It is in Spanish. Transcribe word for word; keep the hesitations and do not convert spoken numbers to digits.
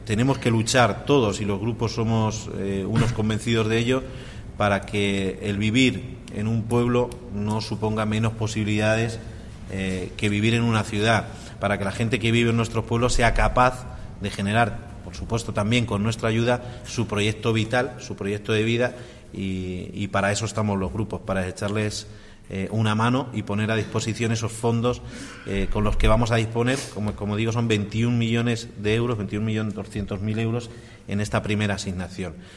Tenemos que luchar todos, y los grupos somos eh, unos convencidos de ello, para que el vivir en un pueblo no suponga menos posibilidades eh, que vivir en una ciudad, para que la gente que vive en nuestros pueblos sea capaz de generar, por supuesto también con nuestra ayuda, su proyecto vital, su proyecto de vida, y, y para eso estamos los grupos, para echarles eh, una mano y poner a disposición esos fondos eh, con los que vamos a disponer, como, como digo, son veintiún millones de euros, veintiún millones doscientos mil euros en esta primera asignación.